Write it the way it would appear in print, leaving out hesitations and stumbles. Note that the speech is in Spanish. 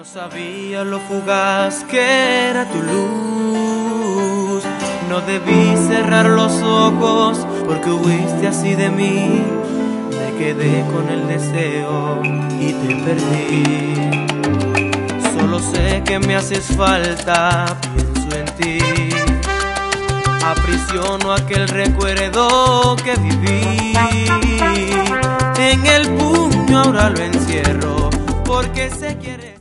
No sabía lo fugaz que era tu luz. No debí cerrar los ojos porque huiste así de mí. Me quedé con el deseo y te perdí. Solo sé que me haces falta, pienso en ti. Aprisiono aquel recuerdo que viví. En el puño ahora lo encierro porque se quiere.